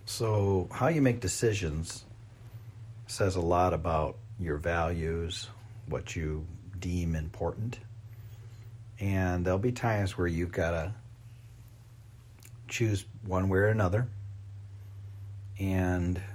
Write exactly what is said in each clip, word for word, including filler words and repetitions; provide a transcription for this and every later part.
So, how you make decisions says a lot about your values, what you deem important. And there'll be times where you've got to choose one way or another. And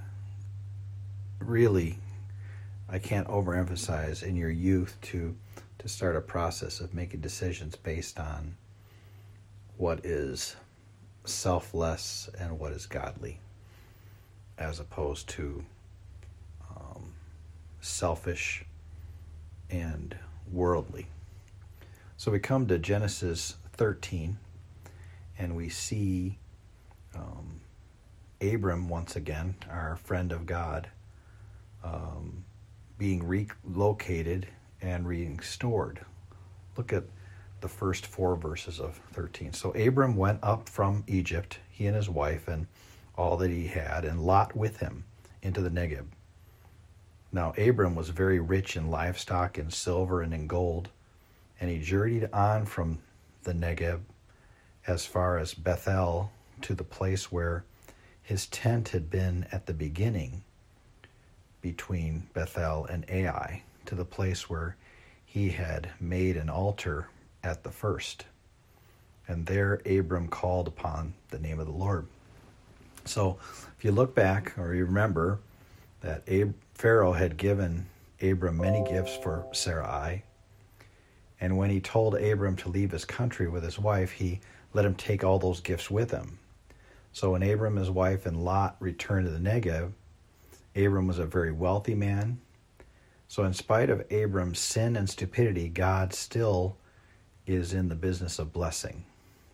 really, I can't overemphasize in your youth to, to start a process of making decisions based on what is selfless and what is godly, as opposed to um, selfish and worldly. So we come to Genesis thirteen, and we see um, Abram once again, our friend of God, um, being relocated and restored. Look at the first four verses of thirteen. So Abram went up from Egypt, he and his wife, and all that he had, and Lot with him, into the Negeb. Now Abram was very rich in livestock, in silver, and in gold, and he journeyed on from the Negeb as far as Bethel, to the place where his tent had been at the beginning, between Bethel and Ai, to the place where he had made an altar at the first. And there Abram called upon the name of the Lord. So if you look back, or you remember, that Ab- Pharaoh had given Abram many gifts for Sarai. And when he told Abram to leave his country with his wife, he let him take all those gifts with him. So when Abram, his wife, and Lot returned to the Negev, Abram was a very wealthy man. So in spite of Abram's sin and stupidity, God still is in the business of blessing.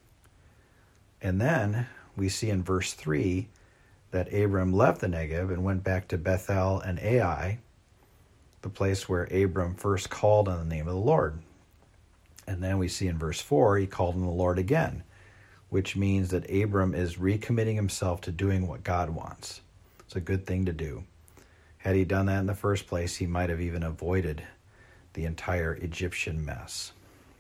And then we see in verse three that Abram left the Negev and went back to Bethel and Ai, the place where Abram first called on the name of the Lord. And then we see in verse four, he called on the Lord again, which means that Abram is recommitting himself to doing what God wants. It's a good thing to do. Had he done that in the first place, he might have even avoided the entire Egyptian mess.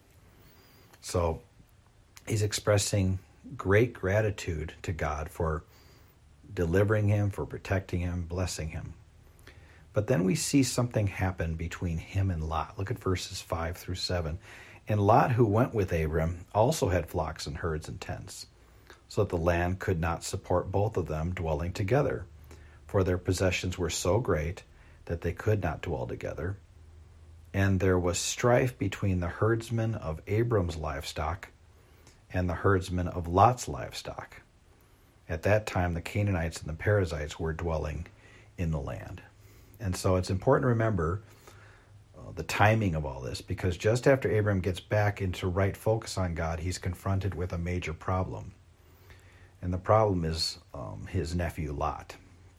So he's expressing great gratitude to God for delivering him, for protecting him, blessing him. But then we see something happen between him and Lot. Look at verses five through seven. And Lot, who went with Abram, also had flocks and herds and tents, so that the land could not support both of them dwelling together, for their possessions were so great that they could not dwell together. And there was strife between the herdsmen of Abram's livestock and the herdsmen of Lot's livestock. At that time, the Canaanites and the Perizzites were dwelling in the land. And so it's important to remember uh, the timing of all this, because just after Abram gets back into right focus on God, he's confronted with a major problem. And the problem is um, his nephew Lot.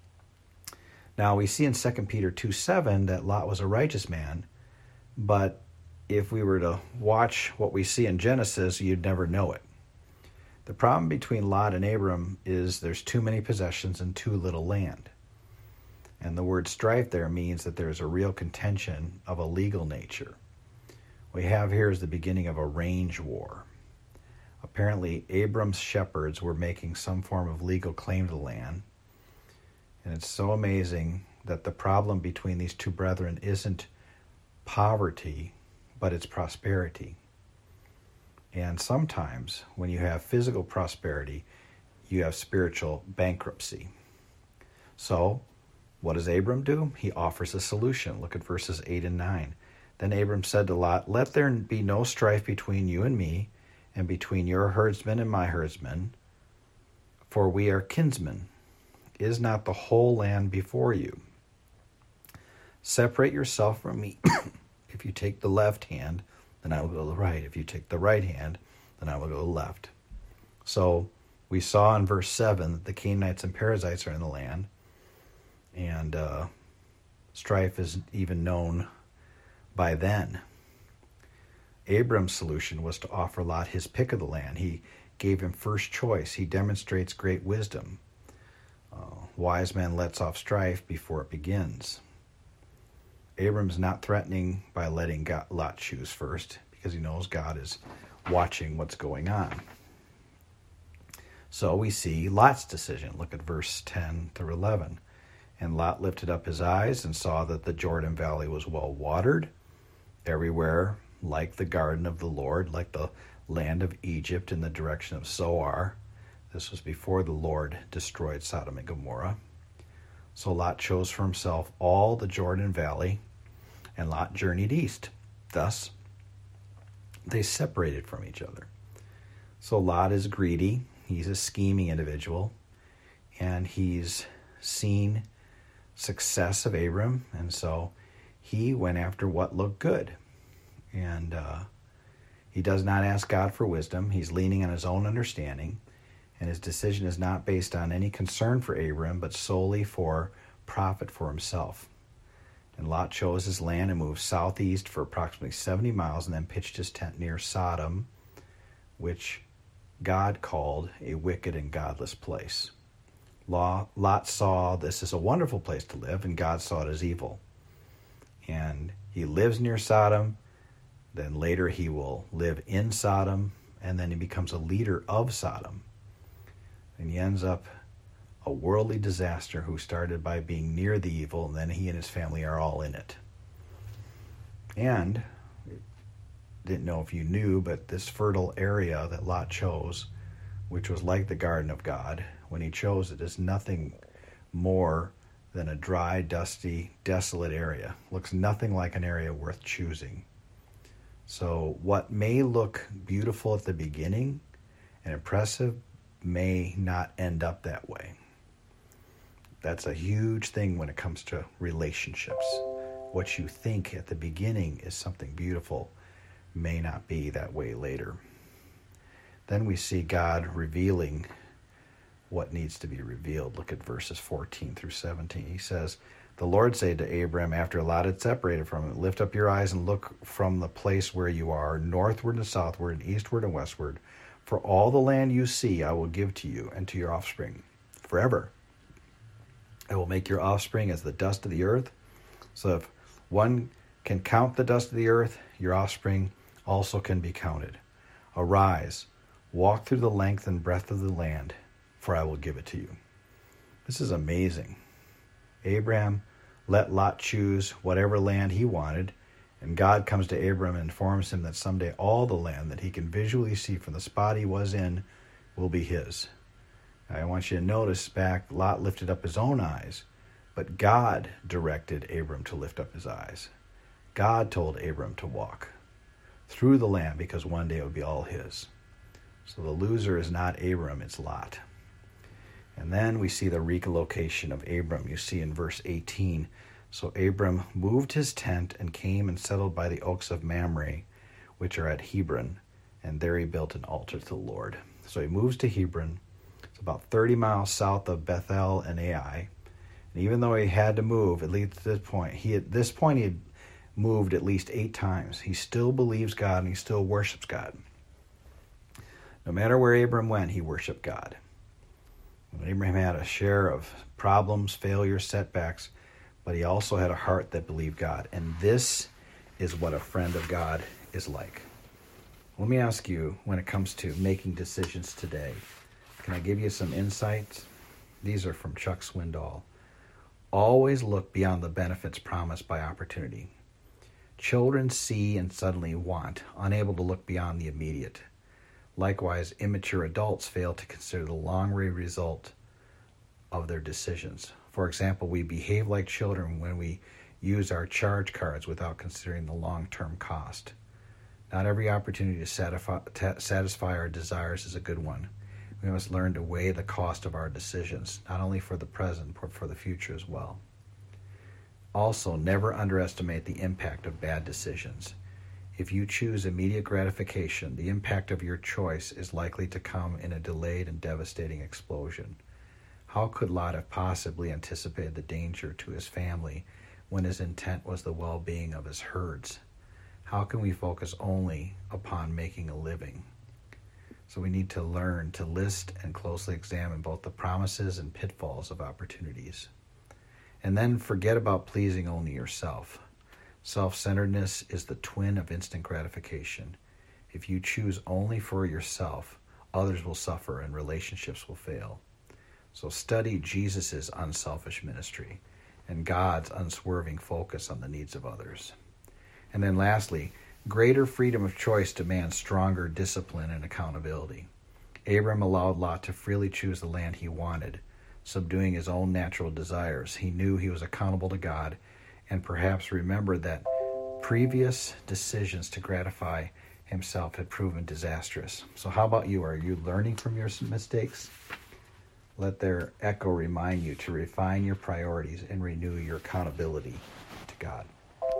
Now, we see in Second Peter two seven that Lot was a righteous man, but if we were to watch what we see in Genesis, you'd never know it. The problem between Lot and Abram is there's too many possessions and too little land. And the word strife there means that there's a real contention of a legal nature. What we have here is the beginning of a range war. Apparently, Abram's shepherds were making some form of legal claim to the land. And it's so amazing that the problem between these two brethren isn't poverty, but it's prosperity. And sometimes when you have physical prosperity, you have spiritual bankruptcy. So, what does Abram do? He offers a solution. Look at verses eight and nine. Then Abram said to Lot, "Let there be no strife between you and me, and between your herdsmen and my herdsmen, for we are kinsmen. Is not the whole land before you? Separate yourself from me. If you take the left hand, then I will go to the right. If you take the right hand, then I will go to the left." So we saw in verse seven that the Canaanites and Perizzites are in the land, and uh, strife is even known by then. Abram's solution was to offer Lot his pick of the land. He gave him first choice. He demonstrates great wisdom. Uh, wise man lets off strife before it begins. Abram's not threatening by letting God, Lot choose first, because he knows God is watching what's going on. So we see Lot's decision. Look at verse ten through eleven. And Lot lifted up his eyes and saw that the Jordan Valley was well watered, everywhere like the garden of the Lord, like the land of Egypt in the direction of Zoar. This was before the Lord destroyed Sodom and Gomorrah. So Lot chose for himself all the Jordan Valley, and Lot journeyed east. Thus, they separated from each other. So Lot is greedy. He's a scheming individual, and he's seen success of Abram, and so he went after what looked good. And uh, he does not ask God for wisdom. He's leaning on his own understanding, and his decision is not based on any concern for Abram, but solely for profit for himself. And Lot chose his land and moved southeast for approximately seventy miles, and then pitched his tent near Sodom, which God called a wicked and godless place. Lot saw this as a wonderful place to live, and God saw it as evil. And he lives near Sodom. Then later he will live in Sodom, and then he becomes a leader of Sodom. And he ends up a worldly disaster who started by being near the evil, and then he and his family are all in it. And, didn't know if you knew, but this fertile area that Lot chose, which was like the garden of God, when he chose it, is nothing more than a dry, dusty, desolate area. Looks nothing like an area worth choosing. So what may look beautiful at the beginning and impressive may not end up that way. That's a huge thing when it comes to relationships. What you think at the beginning is something beautiful may not be that way later. Then we see God revealing what needs to be revealed. Look at verses fourteen through seventeen. He says, "The Lord said to Abram after Lot had separated from him, lift up your eyes and look from the place where you are, northward and southward and eastward and westward. For all the land you see I will give to you and to your offspring forever. I will make your offspring as the dust of the earth. So if one can count the dust of the earth, your offspring also can be counted. Arise, walk through the length and breadth of the land, for I will give it to you." This is amazing. Abraham let Lot choose whatever land he wanted, and God comes to Abram and informs him that someday all the land that he can visually see from the spot he was in will be his. Now, I want you to notice back, Lot lifted up his own eyes, but God directed Abram to lift up his eyes. God told Abram to walk through the land because one day it would be all his. So the loser is not Abram, it's Lot. And then we see the relocation of Abram. You see in verse eighteen, "So Abram moved his tent and came and settled by the oaks of Mamre, which are at Hebron, and there he built an altar to the Lord." So he moves to Hebron. It's about thirty miles south of Bethel and Ai. And even though he had to move, at least at this point, he at this point he had moved at least eight times. He still believes God and he still worships God. No matter where Abram went, he worshiped God. Abraham had a share of problems, failures, setbacks, but he also had a heart that believed God. And this is what a friend of God is like. Let me ask you, when it comes to making decisions today, can I give you some insights? These are from Chuck Swindoll. Always look beyond the benefits promised by opportunity. Children see and suddenly want, unable to look beyond the immediate. Likewise, immature adults fail to consider the long-range result of their decisions. For example, we behave like children when we use our charge cards without considering the long-term cost. Not every opportunity to satisfy, to satisfy our desires is a good one. We must learn to weigh the cost of our decisions, not only for the present, but for the future as well. Also, never underestimate the impact of bad decisions. If you choose immediate gratification, the impact of your choice is likely to come in a delayed and devastating explosion. How could Lot have possibly anticipated the danger to his family when his intent was the well-being of his herds? How can we focus only upon making a living? So we need to learn to list and closely examine both the promises and pitfalls of opportunities. And then forget about pleasing only yourself. Self-centeredness is the twin of instant gratification. If you choose only for yourself, others will suffer and relationships will fail. So study Jesus' unselfish ministry and God's unswerving focus on the needs of others. And then lastly, greater freedom of choice demands stronger discipline and accountability. Abram allowed Lot to freely choose the land he wanted, subduing his own natural desires. He knew he was accountable to God and perhaps remembered that previous decisions to gratify himself had proven disastrous. So how about you? Are you learning from your mistakes? Let their echo remind you to refine your priorities and renew your accountability to God.